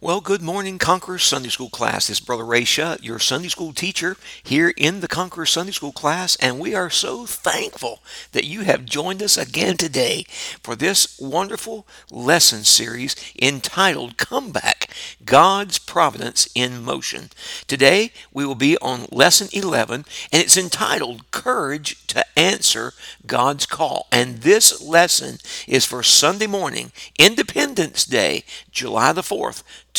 Well, good morning, Conqueror Sunday School class. This is Brother Ray Shutt, your Sunday School teacher here in the Conqueror Sunday School class, and we are so thankful that you have joined us again today for this wonderful lesson series entitled Comeback, God's Providence in Motion. Today, we will be on Lesson 11, and it's entitled Courage to Answer God's Call. And this lesson is for Sunday morning, Independence Day, July the 4th,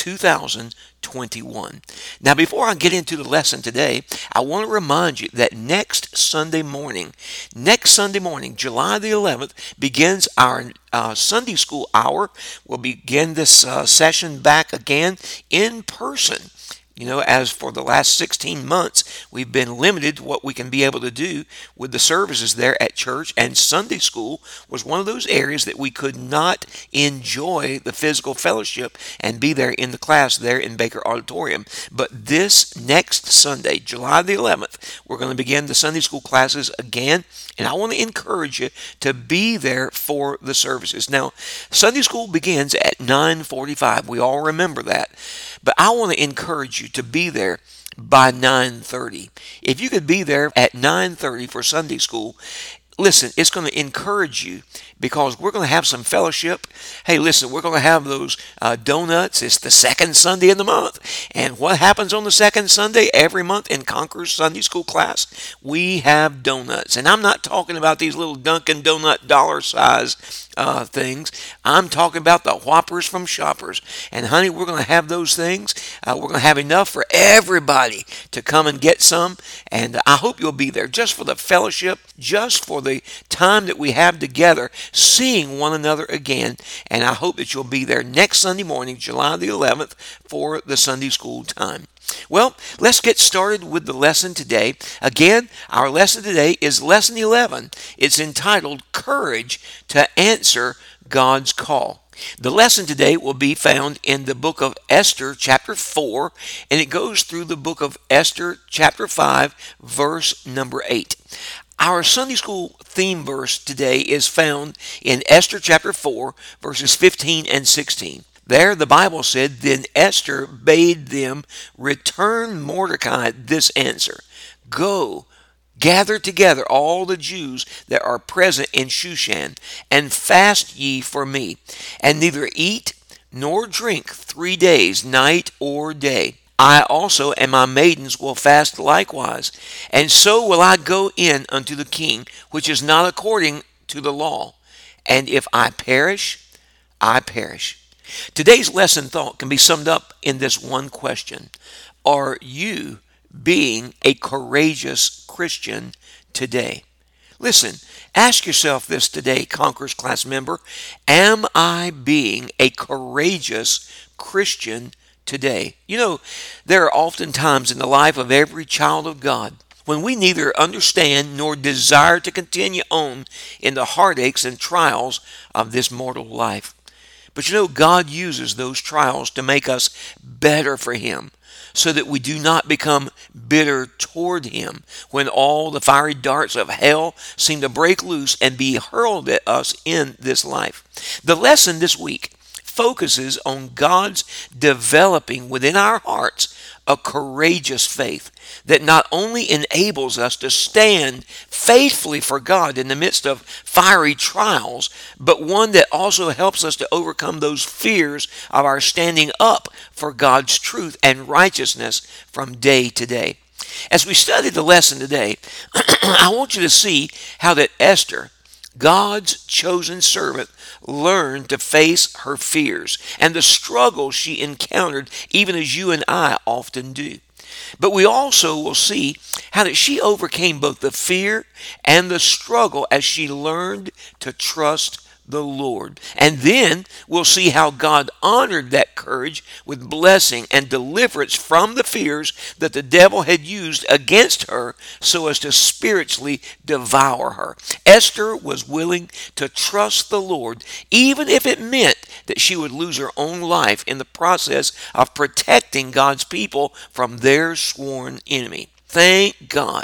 2021. Now, before I get into the lesson today, I want to remind you that next Sunday morning, July the 11th, begins our Sunday school hour. We'll begin this session back again in person. You know, as for the last 16 months, we've been limited to what we can be able to do with the services there at church, and Sunday school was one of those areas that we could not enjoy the physical fellowship and be there in the class there in Baker Auditorium. But this next Sunday, July the 11th, we're going to begin the Sunday school classes again, and I want to encourage you to be there for the services. Now, Sunday school begins at 9:45. We all remember that. But I want to encourage you to be there by 9:30. If you could be there at 9:30 for Sunday school, listen, it's going to encourage you because we're going to have some fellowship. Hey, listen, we're going to have those donuts. It's the second Sunday in the month. And what happens on the second Sunday every month in Conqueror's Sunday School class? We have donuts. And I'm not talking about these little Dunkin' Donut dollar size things. I'm talking about the Whoppers from Shoppers. And honey, we're going to have those things. We're going to have enough for everybody to come and get some. And I hope you'll be there just for the fellowship, just for the time that we have together, seeing one another again. And I hope that you'll be there next Sunday morning, July the 11th, for the Sunday school time. Well, let's get started with the lesson today. Again, our lesson today is Lesson 11. It's entitled Courage to Answer God's Call. The lesson today will be found in the book of Esther, chapter 4, and it goes through the book of Esther, chapter 5, verse number 8. Our Sunday school theme verse today is found in Esther chapter 4, verses 15 and 16. There the Bible said, Then Esther bade them return Mordecai this answer, Go, gather together all the Jews that are present in Shushan, and fast ye for me, and neither eat nor drink 3 days, night or day. I also and my maidens will fast likewise, and so will I go in unto the king, which is not according to the law. And if I perish, I perish. Today's lesson thought can be summed up in this one question. Are you being a courageous Christian today? Listen, ask yourself this today, Conqueror's class member. Am I being a courageous Christian today? You know, there are often times in the life of every child of God when we neither understand nor desire to continue on in the heartaches and trials of this mortal life. But you know, God uses those trials to make us better for Him, so that we do not become bitter toward Him when all the fiery darts of hell seem to break loose and be hurled at us in this life. The lesson this week focuses on God's developing within our hearts a courageous faith that not only enables us to stand faithfully for God in the midst of fiery trials, but one that also helps us to overcome those fears of our standing up for God's truth and righteousness from day to day. As we study the lesson today, I want you to see how that Esther, God's chosen servant, learned to face her fears and the struggles she encountered, even as you and I often do. But we also will see how that she overcame both the fear and the struggle as she learned to trust the Lord. And then we'll see how God honored that courage with blessing and deliverance from the fears that the devil had used against her so as to spiritually devour her. Esther was willing to trust the Lord, even if it meant that she would lose her own life in the process of protecting God's people from their sworn enemy. Thank God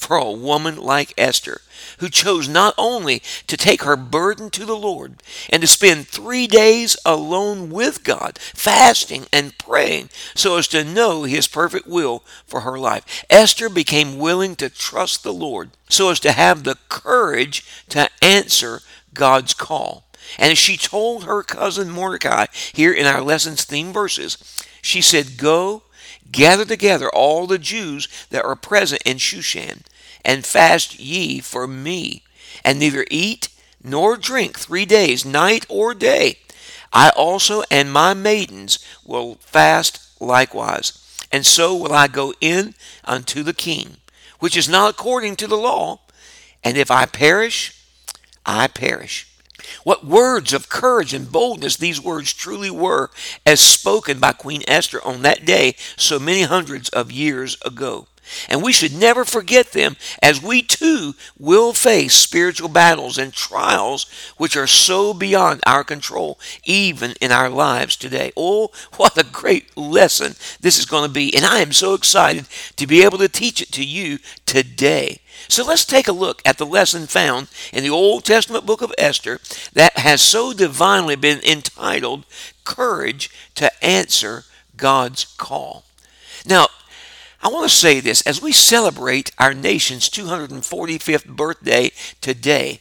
for a woman like Esther, who chose not only to take her burden to the Lord and to spend 3 days alone with God, fasting and praying so as to know His perfect will for her life. Esther became willing to trust the Lord so as to have the courage to answer God's call. And as she told her cousin Mordecai here in our lesson's theme verses, she said, "Go, gather together all the Jews that are present in Shushan, and fast ye for me, and neither eat nor drink 3 days, night or day. I also and my maidens will fast likewise. And so will I go in unto the king, which is not according to the law. And if I perish, I perish." What words of courage and boldness these words truly were, as spoken by Queen Esther on that day so many hundreds of years ago. And we should never forget them, as we too will face spiritual battles and trials which are so beyond our control, even in our lives today. Oh, what a great lesson this is going to be. And I am so excited to be able to teach it to you today. So let's take a look at the lesson found in the Old Testament book of Esther that has so divinely been entitled Courage to Answer God's Call. Now, I want to say this, as we celebrate our nation's 245th birthday today,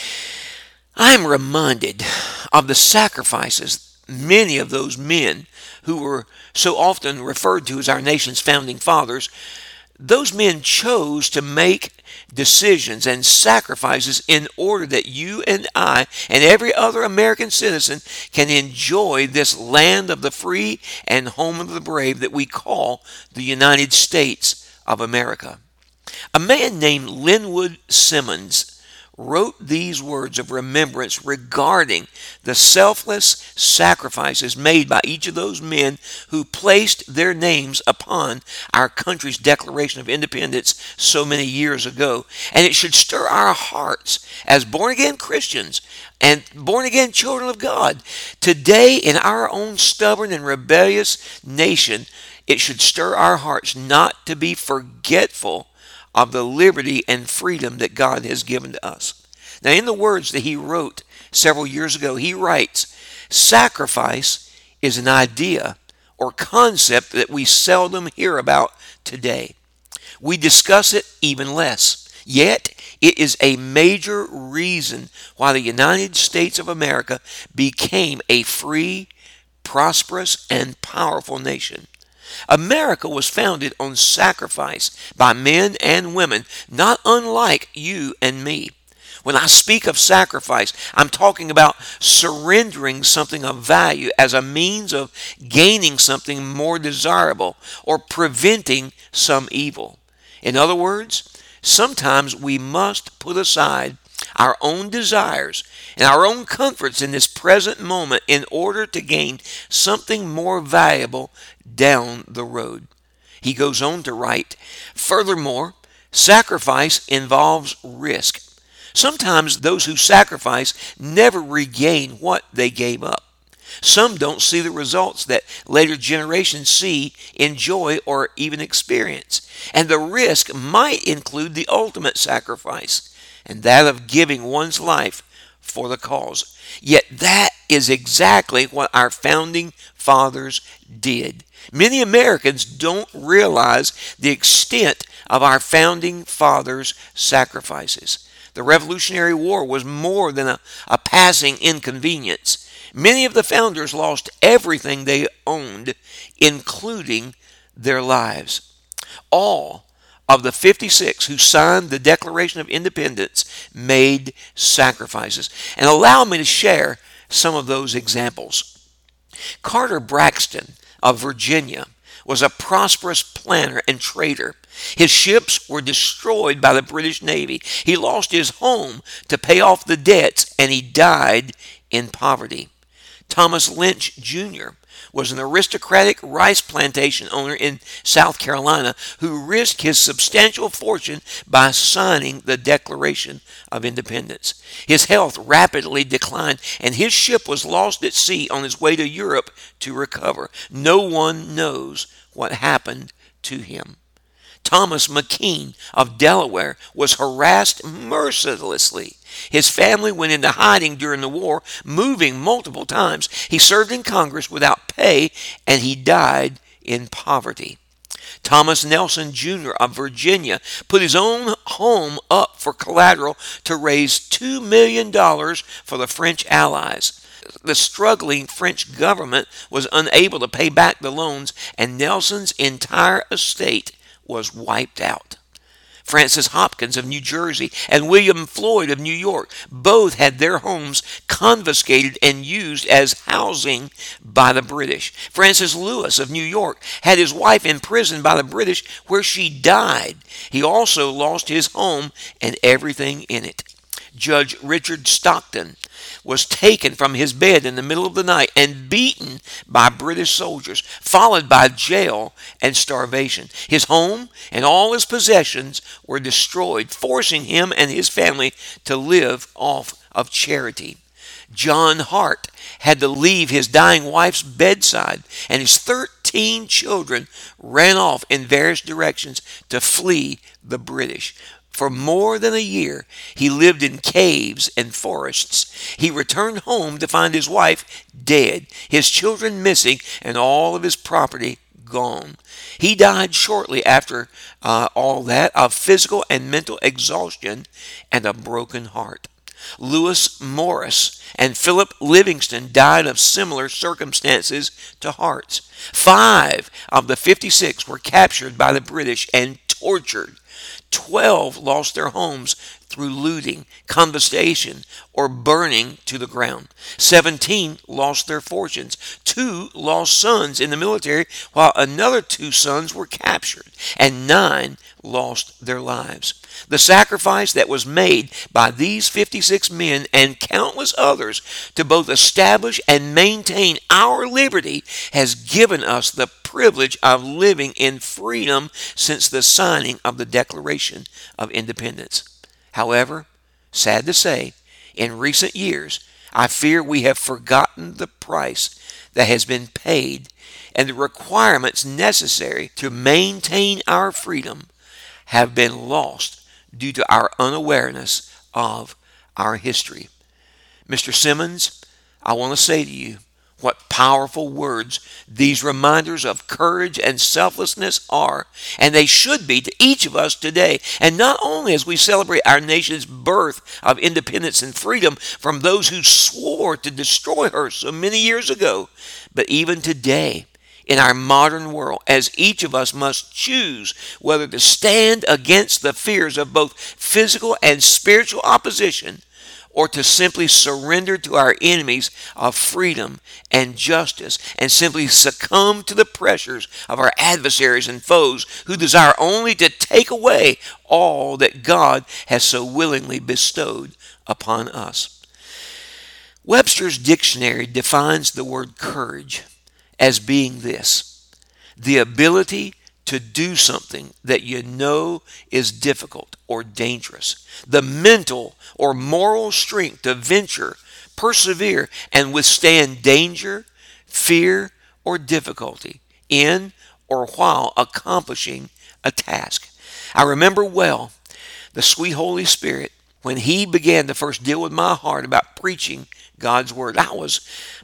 I am reminded of the sacrifices many of those men who were so often referred to as our nation's founding fathers. Those men chose to make decisions and sacrifices in order that you and I and every other American citizen can enjoy this land of the free and home of the brave that we call the United States of America. A man named Linwood Simmons wrote these words of remembrance regarding the selfless sacrifices made by each of those men who placed their names upon our country's Declaration of Independence so many years ago. And it should stir our hearts as born-again Christians and born-again children of God. Today, in our own stubborn and rebellious nation, it should stir our hearts not to be forgetful of the liberty and freedom that God has given to us. Now, in the words that he wrote several years ago, he writes, "Sacrifice is an idea or concept that we seldom hear about today. We discuss it even less. Yet, it is a major reason why the United States of America became a free, prosperous, and powerful nation. America was founded on sacrifice by men and women, not unlike you and me. When I speak of sacrifice, I'm talking about surrendering something of value as a means of gaining something more desirable or preventing some evil. In other words, sometimes we must put aside our own desires and our own comforts in this present moment in order to gain something more valuable down the road." He goes on to write, "Furthermore, sacrifice involves risk. Sometimes those who sacrifice never regain what they gave up. Some don't see the results that later generations see, enjoy, or even experience. And the risk might include the ultimate sacrifice, and that of giving one's life for the cause. Yet that is exactly what our founding fathers did. Many Americans don't realize the extent of our founding fathers' sacrifices. The Revolutionary War was more than a passing inconvenience. Many of the founders lost everything they owned, including their lives. All of the 56 who signed the Declaration of Independence made sacrifices. And allow me to share some of those examples. Carter Braxton of Virginia was a prosperous planter and trader. His ships were destroyed by the British Navy. He lost his home to pay off the debts, and he died in poverty. Thomas Lynch Jr. was an aristocratic rice plantation owner in South Carolina who risked his substantial fortune by signing the Declaration of Independence. His health rapidly declined, and his ship was lost at sea on its way to Europe to recover. No one knows what happened to him. Thomas McKean of Delaware was harassed mercilessly. His family went into hiding during the war, moving multiple times. He served in Congress without pay, and he died in poverty. Thomas Nelson Jr. of Virginia put his own home up for collateral to raise $2 million for the French allies. The struggling French government was unable to pay back the loans, and Nelson's entire estate was wiped out. Francis Hopkins of New Jersey and William Floyd of New York both had their homes confiscated and used as housing by the British. Francis Lewis of New York had his wife imprisoned by the British, where she died. He also lost his home and everything in it. Judge Richard Stockton was taken from his bed in the middle of the night and beaten by British soldiers, followed by jail and starvation. His home and all his possessions were destroyed, forcing him and his family to live off of charity. John Hart had to leave his dying wife's bedside, and his 13 children ran off in various directions to flee the British. For more than a year, he lived in caves and forests. He returned home to find his wife dead, his children missing, and all of his property gone. He died shortly after all that of physical and mental exhaustion and a broken heart. Lewis Morris and Philip Livingston died of similar circumstances to Hart's. 5 of the 56 were captured by the British and tortured. 12 lost their homes through looting, confiscation, or burning to the ground. 17 lost their fortunes. 2 lost sons in the military, while another 2 sons were captured, and 9 lost their lives. The sacrifice that was made by these 56 men and countless others to both establish and maintain our liberty has given us the privilege of living in freedom since the signing of the Declaration of Independence. However, sad to say, in recent years, I fear we have forgotten the price that has been paid and the requirements necessary to maintain our freedom have been lost due to our unawareness of our history. Mr. Simmons, I want to say to you, what powerful words these reminders of courage and selflessness are, and they should be to each of us today. And not only as we celebrate our nation's birth of independence and freedom from those who swore to destroy her so many years ago, but even today in our modern world, as each of us must choose whether to stand against the fears of both physical and spiritual opposition, or to simply surrender to our enemies of freedom and justice and simply succumb to the pressures of our adversaries and foes who desire only to take away all that God has so willingly bestowed upon us. Webster's dictionary defines the word courage as being this: the ability to do something that you know is difficult or dangerous, the mental or moral strength to venture, persevere, and withstand danger, fear, or difficulty in or while accomplishing a task. I remember well the sweet Holy Spirit when He began to first deal with my heart about preaching God's Word. I was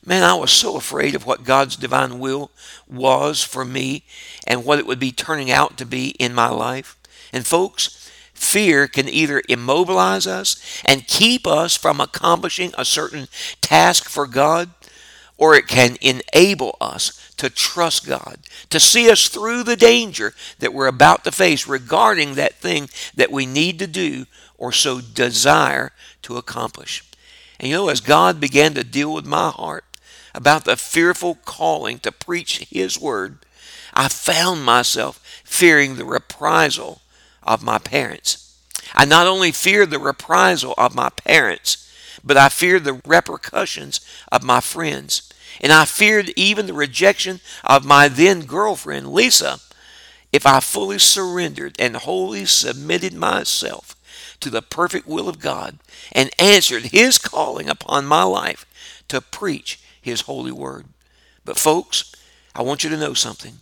so afraid of what God's divine will was for me and what it would be turning out to be in my life. And folks, fear can either immobilize us and keep us from accomplishing a certain task for God, or it can enable us to trust God, to see us through the danger that we're about to face regarding that thing that we need to do or so desire to accomplish. And as God began to deal with my heart about the fearful calling to preach His Word, I found myself fearing the reprisal of my parents. I not only feared the reprisal of my parents, but I feared the repercussions of my friends. And I feared even the rejection of my then girlfriend, Lisa, if I fully surrendered and wholly submitted myself to the perfect will of God and answered His calling upon my life to preach His holy word. But folks, I want you to know something.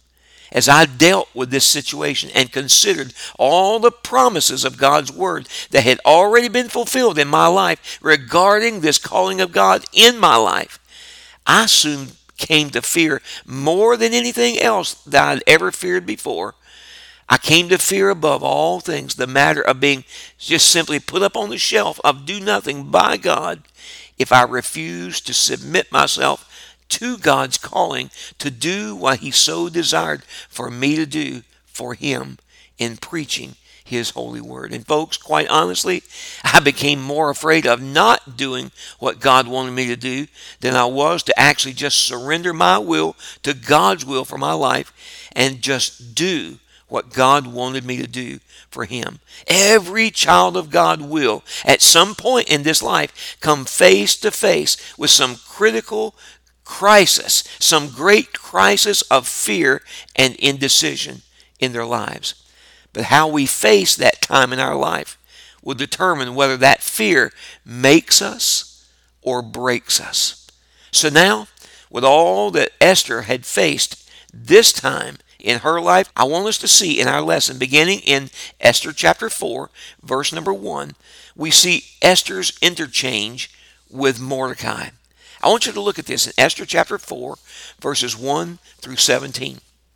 as I dealt with this situation and considered all the promises of God's Word that had already been fulfilled in my life regarding this calling of God in my life, I soon came to fear more than anything else that I'd ever feared before. I came to fear above all things the matter of being just simply put up on the shelf of do nothing by God if I refused to submit myself to God's calling to do what He so desired for me to do for Him in preaching His holy word. And folks, quite honestly, I became more afraid of not doing what God wanted me to do than I was to actually just surrender my will to God's will for my life and just do what God wanted me to do for Him. Every child of God will, at some point in this life, come face to face with some critical crisis, some great crisis of fear and indecision in their lives. But how we face that time in our life will determine whether that fear makes us or breaks us. So now, with all that Esther had faced this time in her life, I want us to see in our lesson, beginning in Esther chapter 4, verse number 1, we see Esther's interchange with Mordecai. I want you to look at this in Esther chapter 4, verses 1 through 17.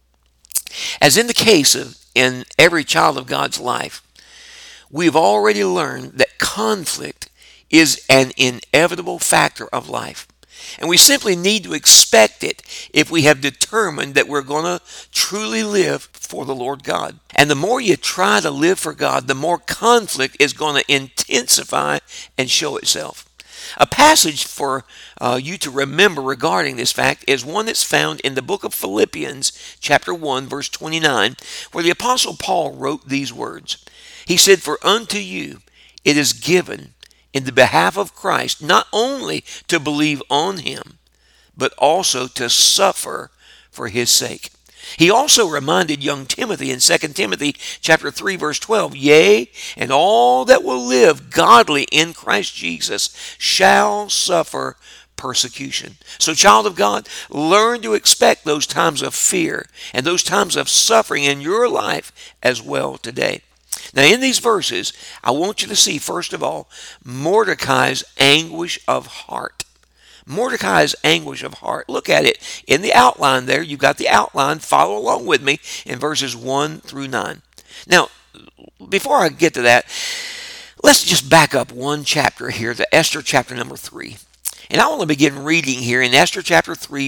As in the case of in every child of God's life, we've already learned that conflict is an inevitable factor of life. And we simply need to expect it if we have determined that we're going to truly live for the Lord God. And the more you try to live for God, the more conflict is going to intensify and show itself. A passage for you to remember regarding this fact is one that's found in the book of Philippians, chapter 1, verse 29, where the Apostle Paul wrote these words. He said, "For unto you it is given in the behalf of Christ not only to believe on Him, but also to suffer for His sake." He also reminded young Timothy in 2 Timothy chapter 3 verse 12, "Yea, and all that will live godly in Christ Jesus shall suffer persecution." So, child of God, learn to expect those times of fear and those times of suffering in your life as well today. Now, in these verses, I want you to see, first of all, Mordecai's anguish of heart. Mordecai's anguish of heart. Look at it in the outline there. You've got the outline. Follow along with me in verses 1 through 9. Now, before I get to that, let's just back up one chapter here to Esther chapter number 3. And I want to begin reading here in Esther chapter 3,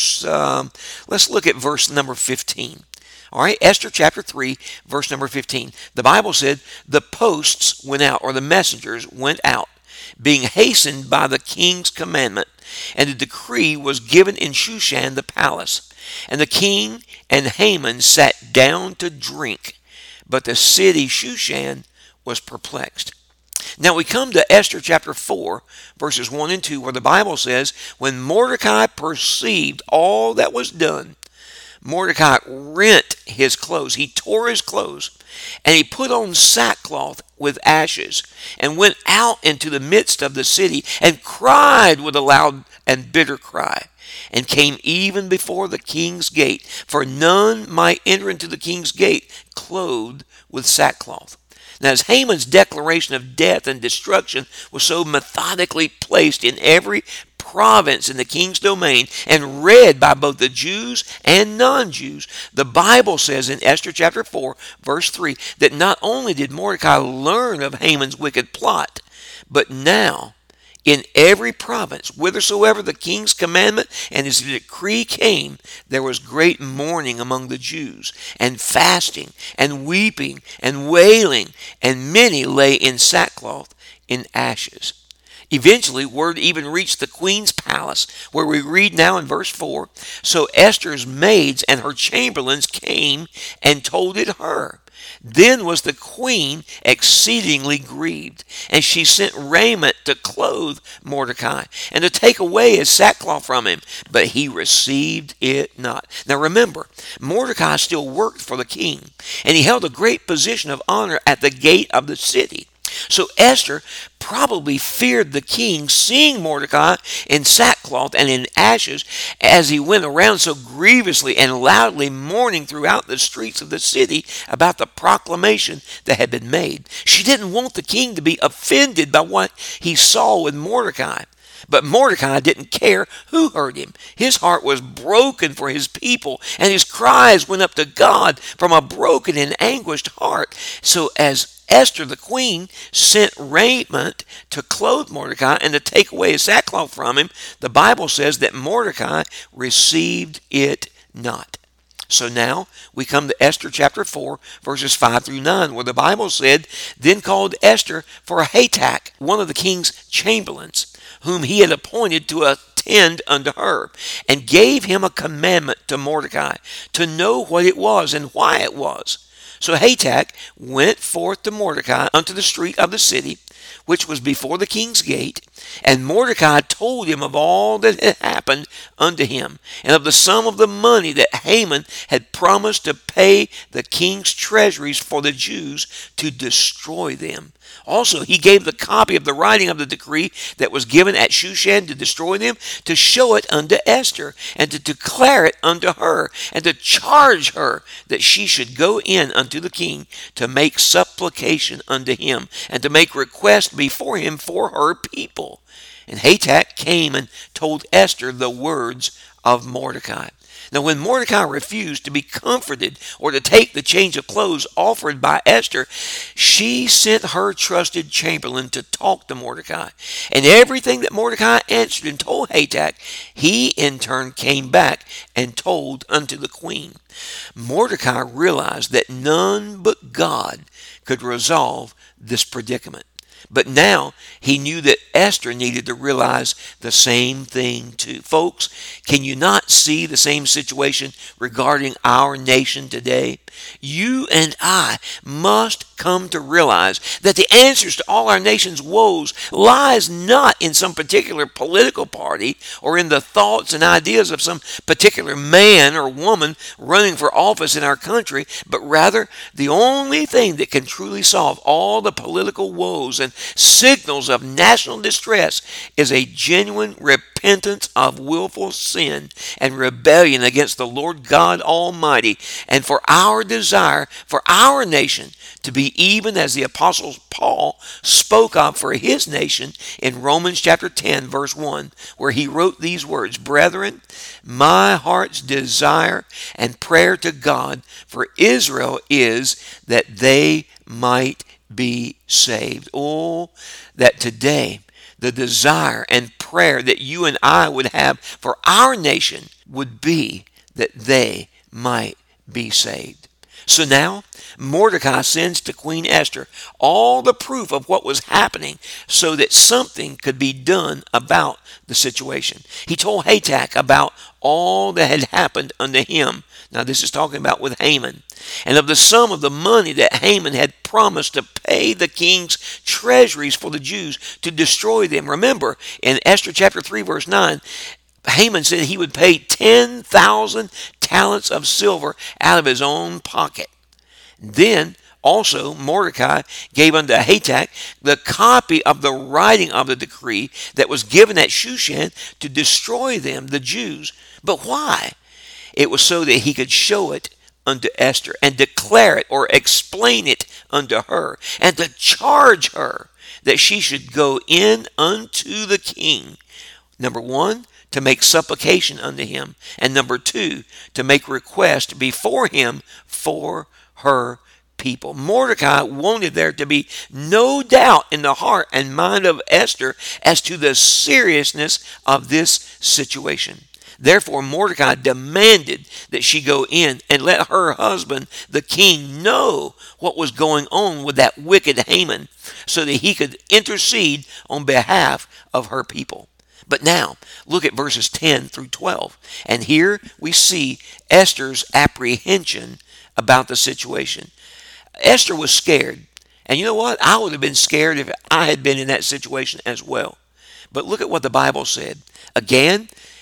let's look at verse number 15. All right, Esther chapter 3, verse number 15. The Bible said, "The posts went out," or the messengers went out, "being hastened by the king's commandment, and the decree was given in Shushan the palace. And the king and Haman sat down to drink, but the city Shushan was perplexed." Now we come to Esther chapter 4, verses 1 and 2, where the Bible says, "When Mordecai perceived all that was done, Mordecai rent his clothes." He tore his clothes, and he put on sackcloth with ashes, and went out into the midst of the city, and cried with a loud and bitter cry, and came even before the king's gate, for none might enter into the king's gate clothed with sackcloth. Now, as Haman's declaration of death and destruction was so methodically placed in every province in the king's domain and read by both the Jews and non-Jews, the Bible says in Esther chapter 4, verse 3, that not only did Mordecai learn of Haman's wicked plot, but now in every province, whithersoever the king's commandment and his decree came, there was great mourning among the Jews, and fasting, and weeping, and wailing, and many lay in sackcloth in ashes. Eventually, word even reached the queen's palace, where we read now in verse 4, "So Esther's maids and her chamberlains came and told it her. Then was the queen exceedingly grieved, and she sent raiment to clothe Mordecai, and to take away his sackcloth from him, but he received it not." Now remember, Mordecai still worked for the king, and he held a great position of honor at the gate of the city. So Esther probably feared the king seeing Mordecai in sackcloth and in ashes as he went around so grievously and loudly mourning throughout the streets of the city about the proclamation that had been made. She didn't want the king to be offended by what he saw with Mordecai. But Mordecai didn't care who heard him. His heart was broken for his people, and his cries went up to God from a broken and anguished heart. So as Esther the queen sent raiment to clothe Mordecai and to take away his sackcloth from him, the Bible says that Mordecai received it not. So now we come to Esther chapter 4, verses 5 through 9, where the Bible said, Then called Esther for Hatak, one of the king's chamberlains, whom he had appointed to attend unto her, and gave him a commandment to Mordecai, to know what it was and why it was. So Hatak went forth to Mordecai unto the street of the city, which was before the king's gate, and Mordecai told him of all that had happened unto him, and of the sum of the money that Haman had promised to pay the king's treasuries for the Jews to destroy them. Also, he gave the copy of the writing of the decree that was given at Shushan to destroy them, to show it unto Esther, and to declare it unto her, and to charge her that she should go in unto the king to make supplication unto him, and to make request before him for her people. And Hatak came and told Esther the words of Mordecai. Now, when Mordecai refused to be comforted or to take the change of clothes offered by Esther, she sent her trusted chamberlain to talk to Mordecai. And everything that Mordecai answered and told Hatak, he in turn came back and told unto the queen. Mordecai realized that none but God could resolve this predicament. But now he knew that Esther needed to realize the same thing too. Folks, can you not see the same situation regarding our nation today? You and I must come to realize that the answers to all our nation's woes lies not in some particular political party or in the thoughts and ideas of some particular man or woman running for office in our country, but rather the only thing that can truly solve all the political woes and signals of national distress is a genuine repentance of willful sin and rebellion against the Lord God Almighty, and for our desire for our nation to be even as the Apostle Paul spoke of for his nation in Romans chapter 10, verse 1, where he wrote these words, Brethren, my heart's desire and prayer to God for Israel is that they might be saved. Oh, that today the desire and prayer that you and I would have for our nation would be that they might be saved. So now Mordecai sends to Queen Esther all the proof of what was happening so that something could be done about the situation. He told Hatak about all that had happened unto him. Now this is talking about with Haman. And of the sum of the money that Haman had promised to pay the king's treasuries for the Jews to destroy them. Remember, in Esther chapter 3 verse 9, Haman said he would pay 10,000 talents of silver out of his own pocket. Then also Mordecai gave unto Hatak the copy of the writing of the decree that was given at Shushan to destroy them, the Jews. But why? It was so that he could show it unto Esther and declare it or explain it unto her, and to charge her that she should go in unto the king. Number one, to make supplication unto him, and number two, to make request before him for her people. Mordecai wanted there to be no doubt in the heart and mind of Esther as to the seriousness of this situation. Therefore, Mordecai demanded that she go in and let her husband, the king, know what was going on with that wicked Haman so that he could intercede on behalf of her people. But now, look at verses 10 through 12. And here we see Esther's apprehension about the situation. Esther was scared. And you know what? I would have been scared if I had been in that situation as well. But look at what the Bible said. Again,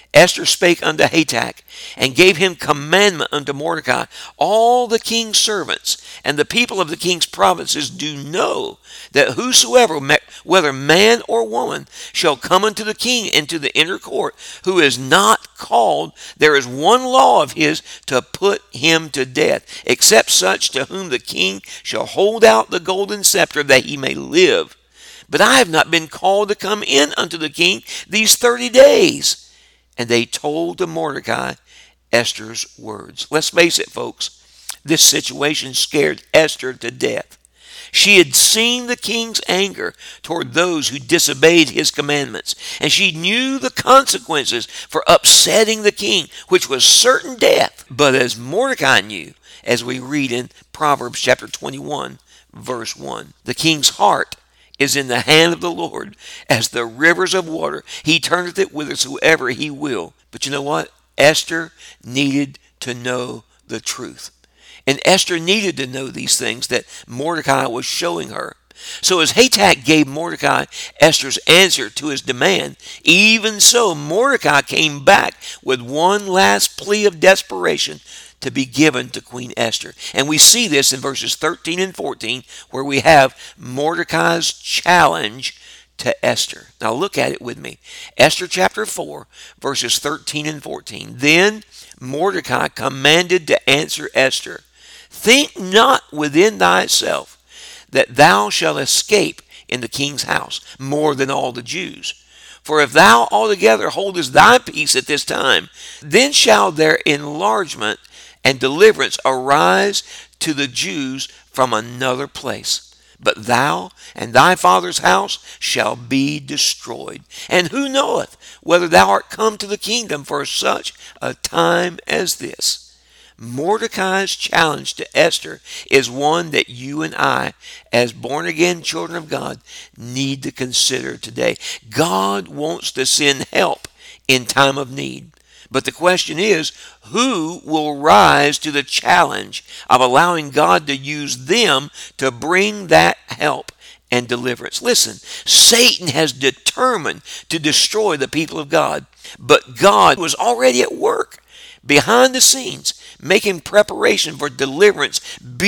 Esther spake unto Hatach, and gave him commandment unto Mordecai. All the king's servants and the people of the king's provinces do know that whosoever, whether man or woman, shall come unto the king into the inner court, who is not called, there is one law of his to put him to death, except such to whom the king shall hold out the golden scepter, that he may live. But I have not been called to come in unto the king these 30 days. And they told to Mordecai Esther's words. Let's face it, folks. This situation scared Esther to death. She had seen the king's anger toward those who disobeyed his commandments, and she knew the consequences for upsetting the king, which was certain death. But as Mordecai knew, as we read in Proverbs chapter 21, verse 1, the king's heart is in the hand of the Lord, as the rivers of water. He turneth it whithersoever he will. But you know what? Esther needed to know the truth. And Esther needed to know these things that Mordecai was showing her. So as Hatach gave Mordecai Esther's answer to his demand, even so Mordecai came back with one last plea of desperation to be given to Queen Esther. And we see this in verses 13 and 14, where we have Mordecai's challenge to Esther. Now look at it with me. Esther chapter 4, verses 13 and 14. Then Mordecai commanded to answer Esther, think not within thyself that thou shalt escape in the king's house more than all the Jews. For if thou altogether holdest thy peace at this time, then shall their enlargement and deliverance arise to the Jews from another place. But thou and thy father's house shall be destroyed. And who knoweth whether thou art come to the kingdom for such a time as this? Mordecai's challenge to Esther is one that you and I, as born-again children of God, need to consider today. God wants to send help in time of need. But the question is, who will rise to the challenge of allowing God to use them to bring that help and deliverance? Listen, Satan has determined to destroy the people of God, but God was already at work behind the scenes, making preparation for deliverance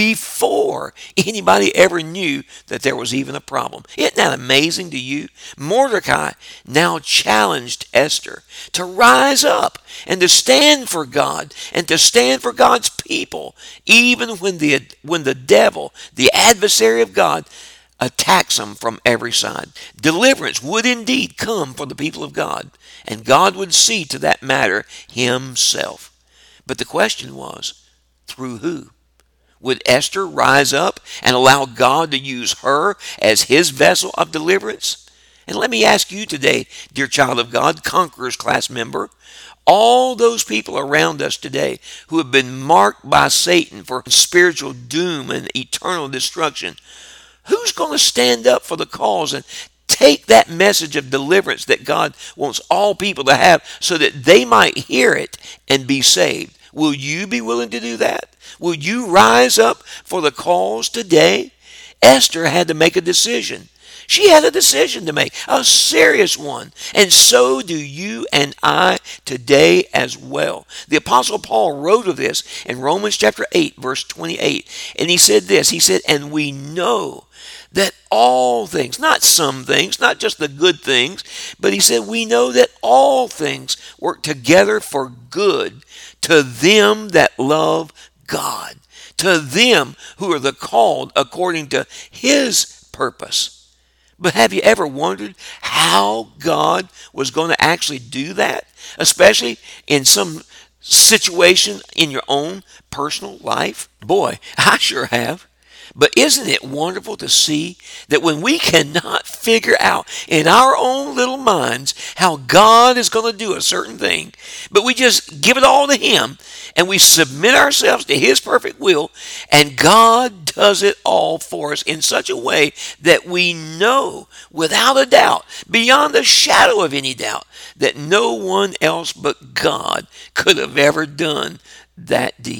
before anybody ever knew that there was even a problem. Isn't that amazing to you? Mordecai now challenged Esther to rise up and to stand for God and to stand for God's people, even when the devil, the adversary of God, attacks them from every side. Deliverance would indeed come for the people of God, and God would see to that matter himself. But the question was, through who? Would Esther rise up and allow God to use her as his vessel of deliverance? And let me ask you today, dear child of God, Conquerors class member, all those people around us today who have been marked by Satan for spiritual doom and eternal destruction, who's going to stand up for the cause and take that message of deliverance that God wants all people to have so that they might hear it and be saved? Will you be willing to do that? Will you rise up for the cause today? Esther had to make a decision. She had a decision to make, a serious one. And so do you and I today as well. The Apostle Paul wrote of this in Romans chapter 8, verse 28. And he said this, he said, and we know that all things, not some things, not just the good things, but he said, we know that all things work together for good to them that love God, to them who are the called according to his purpose. But have you ever wondered how God was going to actually do that? Especially in some situation in your own personal life? Boy, I sure have. But isn't it wonderful to see that when we cannot figure out in our own little minds how God is going to do a certain thing, but we just give it all to him and we submit ourselves to his perfect will, and God does it all for us in such a way that we know without a doubt, beyond the shadow of any doubt, that no one else but God could have ever done that deed.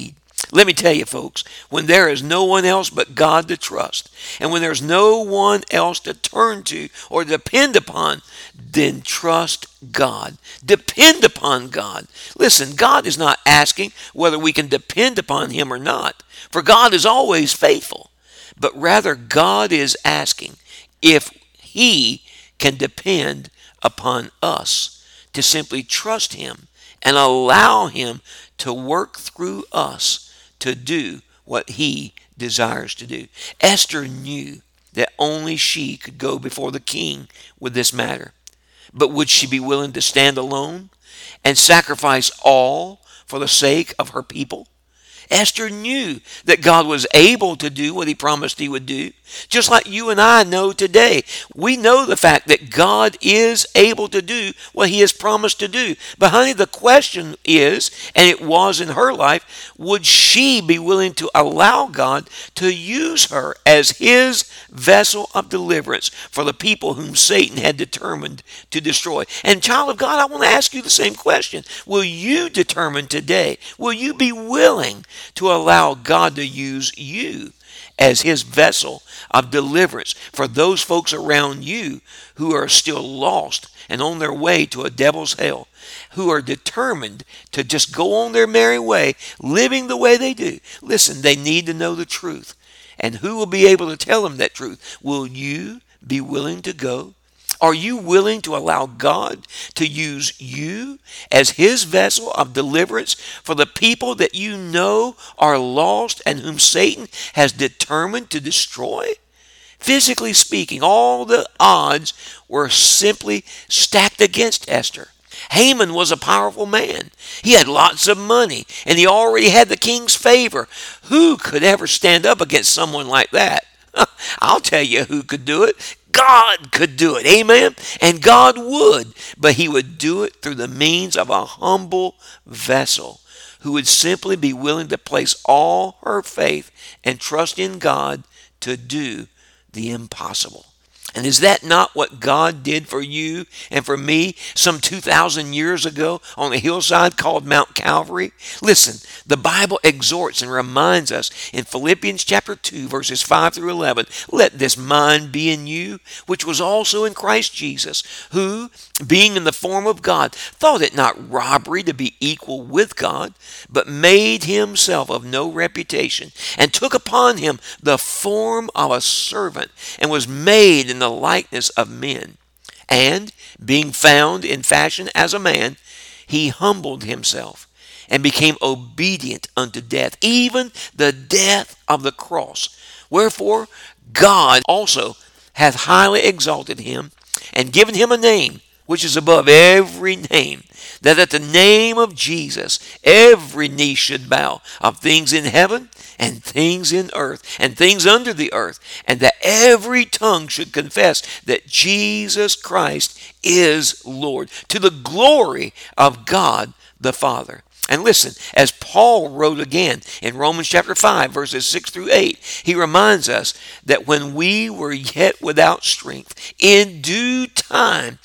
Let me tell you, folks, when there is no one else but God to trust, and when there's no one else to turn to or depend upon, then trust God. Depend upon God. Listen, God is not asking whether we can depend upon Him or not, for God is always faithful. But rather, God is asking if He can depend upon us to simply trust Him and allow Him to work through us to do what He desires to do. Esther knew that only she could go before the king with this matter. But would she be willing to stand alone and sacrifice all for the sake of her people? Esther knew that God was able to do what He promised He would do. Just like you and I know today. We know the fact that God is able to do what He has promised to do. But honey, the question is, and it was in her life, would she be willing to allow God to use her as His vessel of deliverance for the people whom Satan had determined to destroy? And child of God, I want to ask you the same question. Will you determine today, will you be willing to allow God to use you as His vessel of deliverance for those folks around you who are still lost and on their way to a devil's hell, who are determined to just go on their merry way, living the way they do? Listen, they need to know the truth. And who will be able to tell them that truth? Will you be willing to go? Are you willing to allow God to use you as His vessel of deliverance for the people that you know are lost and whom Satan has determined to destroy? Physically speaking, all the odds were simply stacked against Esther. Haman was a powerful man. He had lots of money, and he already had the king's favor. Who could ever stand up against someone like that? I'll tell you who could do it. God could do it. Amen? And God would. But He would do it through the means of a humble vessel who would simply be willing to place all her faith and trust in God to do the impossible. And is that not what God did for you and for me some 2,000 years ago on a hillside called Mount Calvary? Listen, the Bible exhorts and reminds us in Philippians chapter 2, verses 5 through 11, let this mind be in you, which was also in Christ Jesus, who, being in the form of God, thought it not robbery to be equal with God, but made Himself of no reputation, and took upon Him the form of a servant, and was made in the likeness of men. And, being found in fashion as a man, He humbled Himself, and became obedient unto death, even the death of the cross. Wherefore God also hath highly exalted Him, and given Him a name which is above every name, that at the name of Jesus every knee should bow, of things in heaven and things in earth and things under the earth, and that every tongue should confess that Jesus Christ is Lord, to the glory of God the Father. And listen, as Paul wrote again in Romans chapter 5, verses 6 through 8, he reminds us that when we were yet without strength, in due time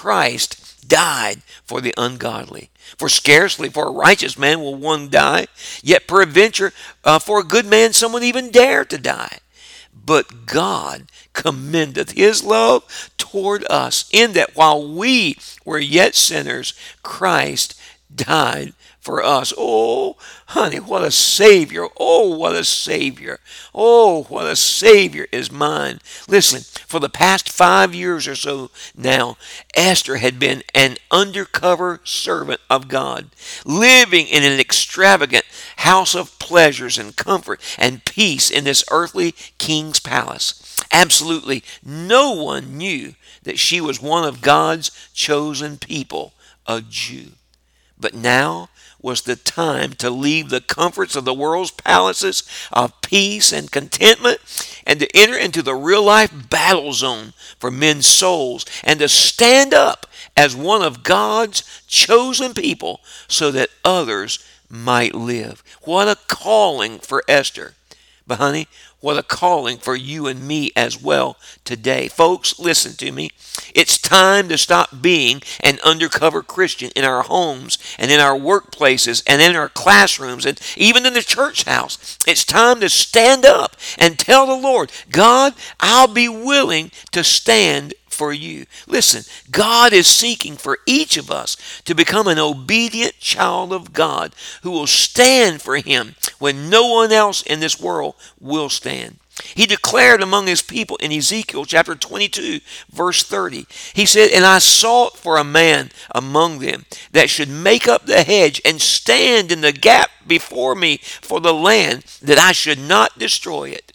Christ died for the ungodly. For scarcely for a righteous man will one die, yet peradventure for a good man some would even dare to die. But God commendeth His love toward us, in that while we were yet sinners, Christ died for us. Oh, honey, what a Savior. Oh, what a Savior. Oh, what a Savior is mine. Listen, for the past 5 years or so now, Esther had been an undercover servant of God, living in an extravagant house of pleasures and comfort and peace in this earthly king's palace. Absolutely no one knew that she was one of God's chosen people, a Jew. But now was the time to leave the comforts of the world's palaces of peace and contentment and to enter into the real life battle zone for men's souls and to stand up as one of God's chosen people so that others might live. What a calling for Esther. But honey, what a calling for you and me as well today. Folks, listen to me. It's time to stop being an undercover Christian in our homes and in our workplaces and in our classrooms and even in the church house. It's time to stand up and tell the Lord, God, I'll be willing to stand for you. Listen, God is seeking for each of us to become an obedient child of God who will stand for him when no one else in this world will stand. He declared among his people in Ezekiel chapter 22, verse 30. He said, and I sought for a man among them that should make up the hedge and stand in the gap before me for the land, that I should not destroy it.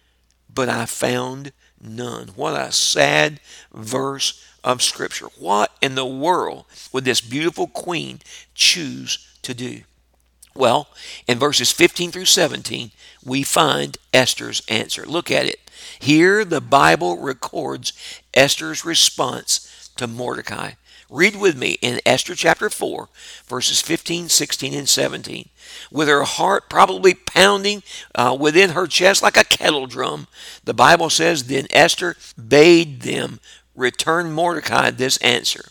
But I found none. What a sad verse of Scripture. What in the world would this beautiful queen choose to do? Well, in verses 15 through 17, we find Esther's answer. Look at it. Here the Bible records Esther's response to Mordecai. Read with me in Esther chapter 4, verses 15, 16, and 17. With her heart probably pounding within her chest like a kettle drum, the Bible says, then Esther bade them return Mordecai this answer.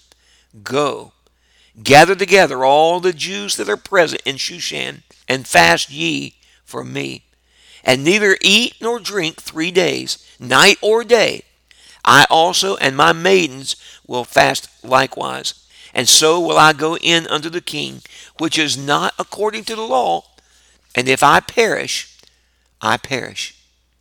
Go, gather together all the Jews that are present in Shushan, and fast ye for me. And neither eat nor drink 3 days, night or day. I also and my maidens will fast likewise. And so will I go in unto the king, which is not according to the law. And if I perish, I perish.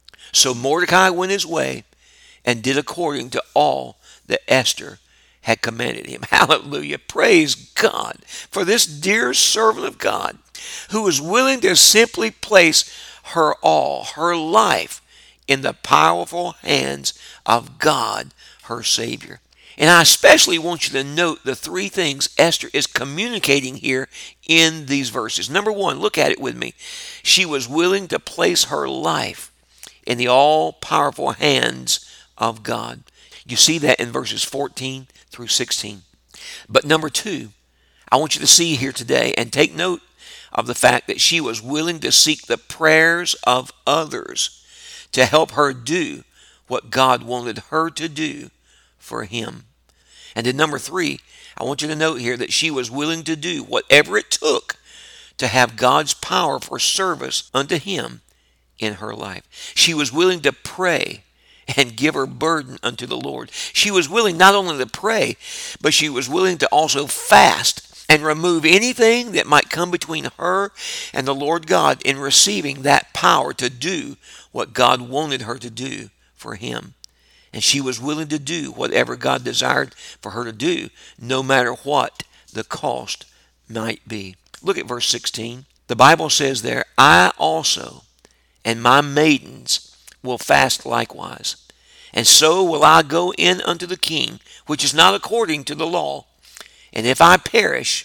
So Mordecai went his way and did according to all that Esther had commanded him. Hallelujah. Praise God for this dear servant of God who was willing to simply place her all, her life, in the powerful hands of God, her Savior. And I especially want you to note the 3 things Esther is communicating here in these verses. Number 1, look at it with me. She was willing to place her life in the all-powerful hands of God. You see that in verses 14 through 16. But number 2, I want you to see here today and take note of the fact that she was willing to seek the prayers of others to help her do what God wanted her to do for him. And then number 3, I want you to note here that she was willing to do whatever it took to have God's power for service unto him in her life. She was willing to pray and give her burden unto the Lord. She was willing not only to pray, but she was willing to also fast and remove anything that might come between her and the Lord God in receiving that power to do what God wanted her to do for him. And she was willing to do whatever God desired for her to do, no matter what the cost might be. Look at verse 16. The Bible says there, I also and my maidens will fast likewise. And so will I go in unto the king, which is not according to the law. And if I perish,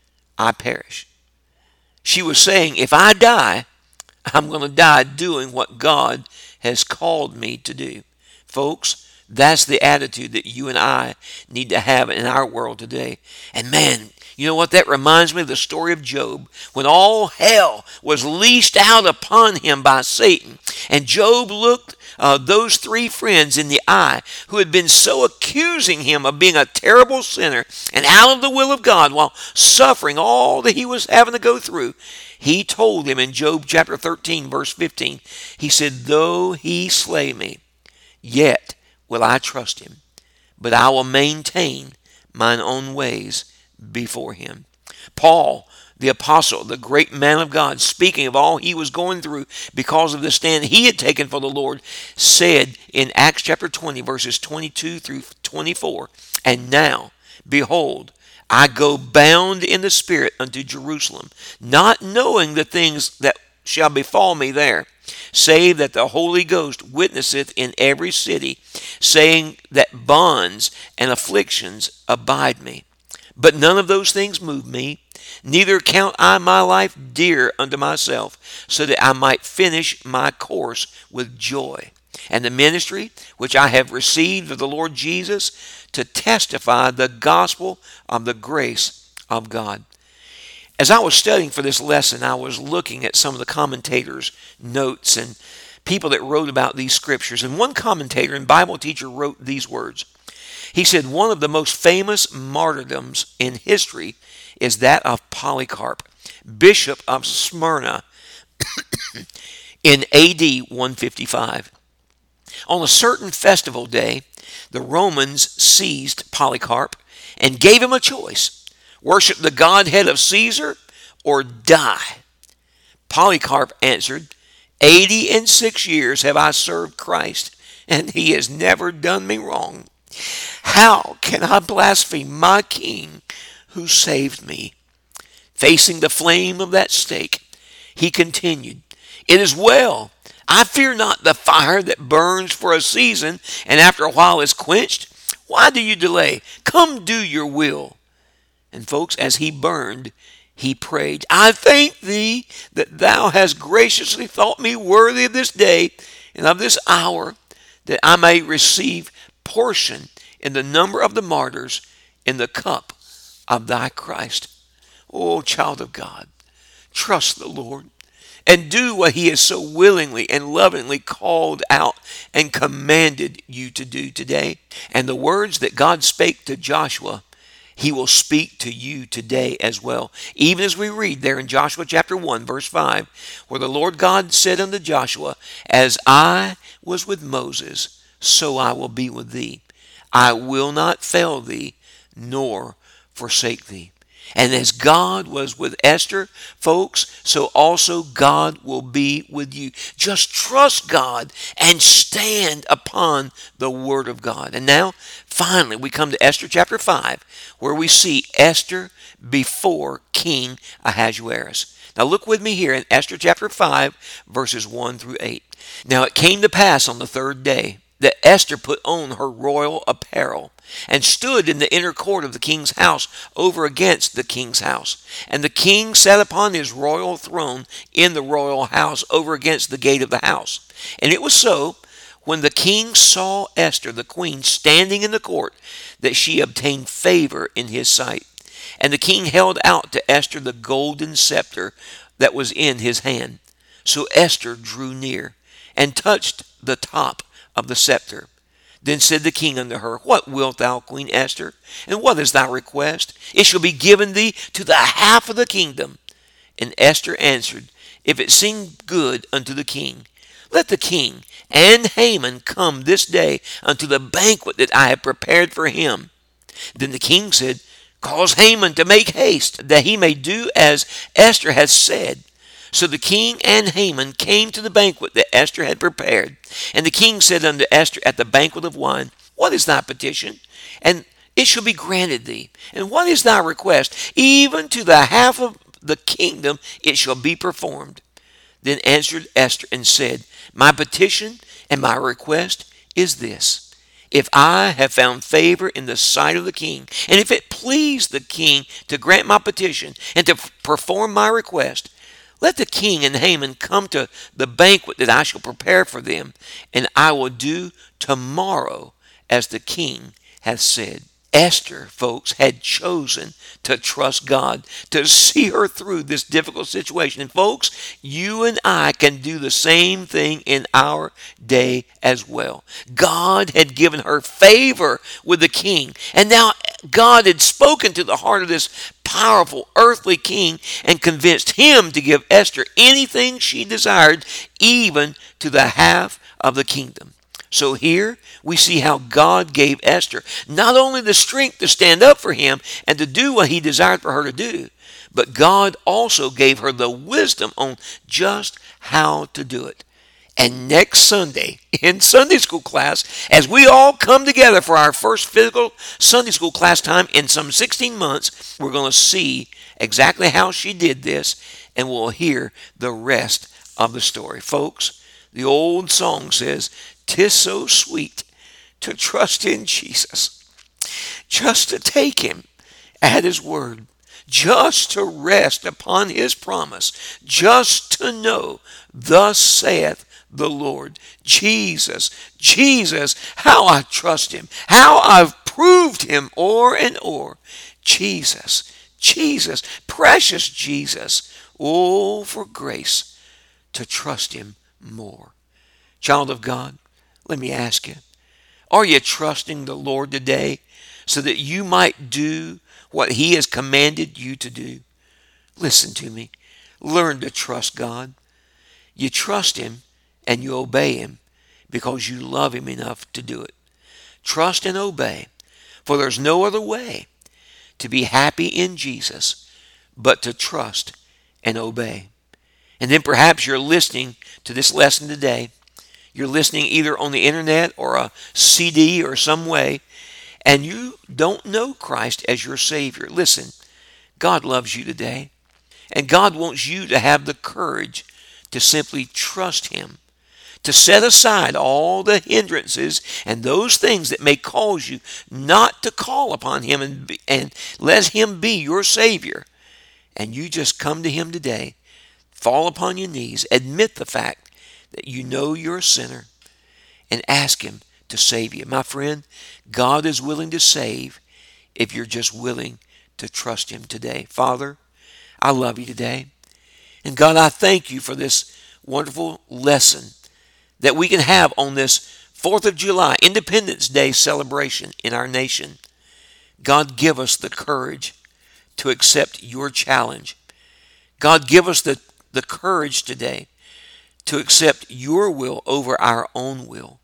I perish. She was saying, if I die, I'm going to die doing what God has called me to do. Folks, that's the attitude that you and I need to have in our world today. And man, you know what? That reminds me of the story of Job, when all hell was leashed out upon him by Satan. And Job looked those 3 friends in the eye who had been so accusing him of being a terrible sinner and out of the will of God while suffering all that he was having to go through. He told them in Job chapter 13, verse 15, he said, though he slay me, yet will I trust him, but I will maintain mine own ways before him. Paul, the apostle, the great man of God, speaking of all he was going through because of the stand he had taken for the Lord, said in Acts chapter 20, verses 22 through 24, and now, behold, I go bound in the Spirit unto Jerusalem, not knowing the things that shall befall me there, save that the Holy Ghost witnesseth in every city, saying that bonds and afflictions abide me. But none of those things move me, neither count I my life dear unto myself, so that I might finish my course with joy, and the ministry which I have received of the Lord Jesus, to testify the gospel of the grace of God. As I was studying for this lesson, I was looking at some of the commentators' notes and people that wrote about these scriptures. And one commentator and Bible teacher wrote these words. He said, one of the most famous martyrdoms in history is that of Polycarp, Bishop of Smyrna, in AD 155. On a certain festival day, the Romans seized Polycarp and gave him a choice: worship the Godhead of Caesar or die. Polycarp answered, 86 years have I served Christ, and he has never done me wrong. How can I blaspheme my King who saved me? Facing the flame of that stake, he continued, it is well. I fear not the fire that burns for a season and after a while is quenched. Why do you delay? Come do your will. And folks, as he burned, he prayed, I thank thee that thou hast graciously thought me worthy of this day and of this hour, that I may receive portion in the number of the martyrs in the cup of thy Christ. O child of God, trust the Lord and do what he has so willingly and lovingly called out and commanded you to do today. And the words that God spake to Joshua, he will speak to you today as well. Even as we read there in Joshua chapter 1, verse 5, where the Lord God said unto Joshua, as I was with Moses, so I will be with thee. I will not fail thee, nor forsake thee. And as God was with Esther, folks, so also God will be with you. Just trust God and stand upon the Word of God. And now, finally, we come to Esther chapter 5, where we see Esther before King Ahasuerus. Now look with me here in Esther chapter 5, verses 1 through 8. Now it came to pass on the third day that Esther put on her royal apparel, and stood in the inner court of the king's house over against the king's house. And the king sat upon his royal throne in the royal house over against the gate of the house. And it was so, when the king saw Esther the queen standing in the court, that she obtained favor in his sight. And the king held out to Esther the golden scepter that was in his hand. So Esther drew near and touched the top of the scepter. Then said the king unto her, what wilt thou, Queen Esther? And what is thy request? It shall be given thee to the half of the kingdom. And Esther answered, if it seem good unto the king, let the king and Haman come this day unto the banquet that I have prepared for him. Then the king said, cause Haman to make haste, that he may do as Esther hath said. So the king and Haman came to the banquet that Esther had prepared. And the king said unto Esther at the banquet of wine, what is thy petition? And it shall be granted thee. And what is thy request? Even to the half of the kingdom it shall be performed. Then answered Esther and said, my petition and my request is this: if I have found favor in the sight of the king, and if it please the king to grant my petition and to perform my request, let the king and Haman come to the banquet that I shall prepare for them, and I will do tomorrow as the king hath said. Esther, folks, had chosen to trust God to see her through this difficult situation. And folks, you and I can do the same thing in our day as well. God had given her favor with the king, and now God had spoken to the heart of this powerful earthly king and convinced him to give Esther anything she desired, even to the half of the kingdom. So here we see how God gave Esther not only the strength to stand up for him and to do what he desired for her to do, but God also gave her the wisdom on just how to do it. And next Sunday in Sunday school class, as we all come together for our first physical Sunday school class time in some 16 months, we're going to see exactly how she did this, and we'll hear the rest of the story. Folks, the old song says, 'tis so sweet to trust in Jesus, just to take him at his word, just to rest upon his promise, just to know, thus saith the Lord. Jesus, Jesus, how I trust him, how I've proved him o'er and o'er. Jesus, Jesus, precious Jesus. Oh, for grace to trust him more. Child of God, let me ask you, are you trusting the Lord today so that you might do what he has commanded you to do? Listen to me. Learn to trust God. You trust him and you obey him because you love him enough to do it. Trust and obey, for there's no other way to be happy in Jesus but to trust and obey. And then perhaps you're listening to this lesson today. You're listening either on the internet or a CD or some way, and you don't know Christ as your Savior. Listen, God loves you today, and God wants you to have the courage to simply trust him, to set aside all the hindrances and those things that may cause you not to call upon him and let him be your Savior. And you just come to him today, fall upon your knees, admit the fact that you know you're a sinner, and ask him to save you. My friend, God is willing to save if you're just willing to trust him today. Father, I love you today. And God, I thank you for this wonderful lesson that we can have on this 4th of July, Independence Day celebration in our nation. God, give us the courage to accept your challenge. God, give us the courage today to accept your will over our own will.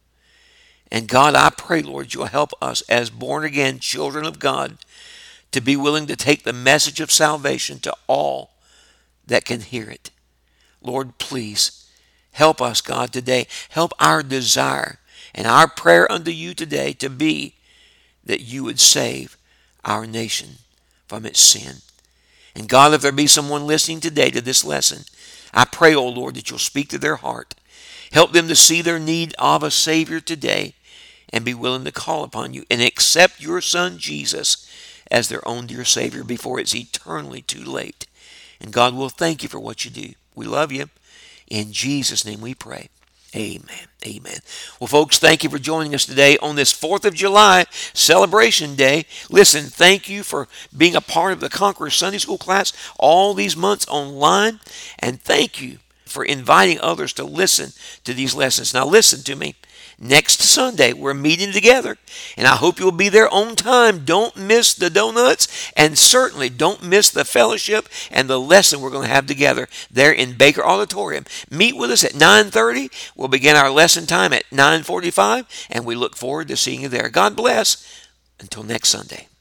And God, I pray, Lord, you'll help us as born-again children of God to be willing to take the message of salvation to all that can hear it. Lord, please help us, God, today. Help our desire and our prayer unto you today to be that you would save our nation from its sin. And God, if there be someone listening today to this lesson, I pray, oh Lord, that you'll speak to their heart. Help them to see their need of a Savior today and be willing to call upon you and accept your Son Jesus as their own dear Savior before it's eternally too late. And God, will thank you for what you do. We love you. In Jesus' name we pray. Amen. Amen. Well, folks, thank you for joining us today on this 4th of July celebration day. Listen, thank you for being a part of the Conqueror Sunday School class all these months online. And thank you for inviting others to listen to these lessons. Now, listen to me. Next Sunday, we're meeting together, and I hope you'll be there on time. Don't miss the donuts, and certainly don't miss the fellowship and the lesson we're going to have together there in Baker Auditorium. Meet with us at 9:30. We'll begin our lesson time at 9:45, and we look forward to seeing you there. God bless. Until next Sunday.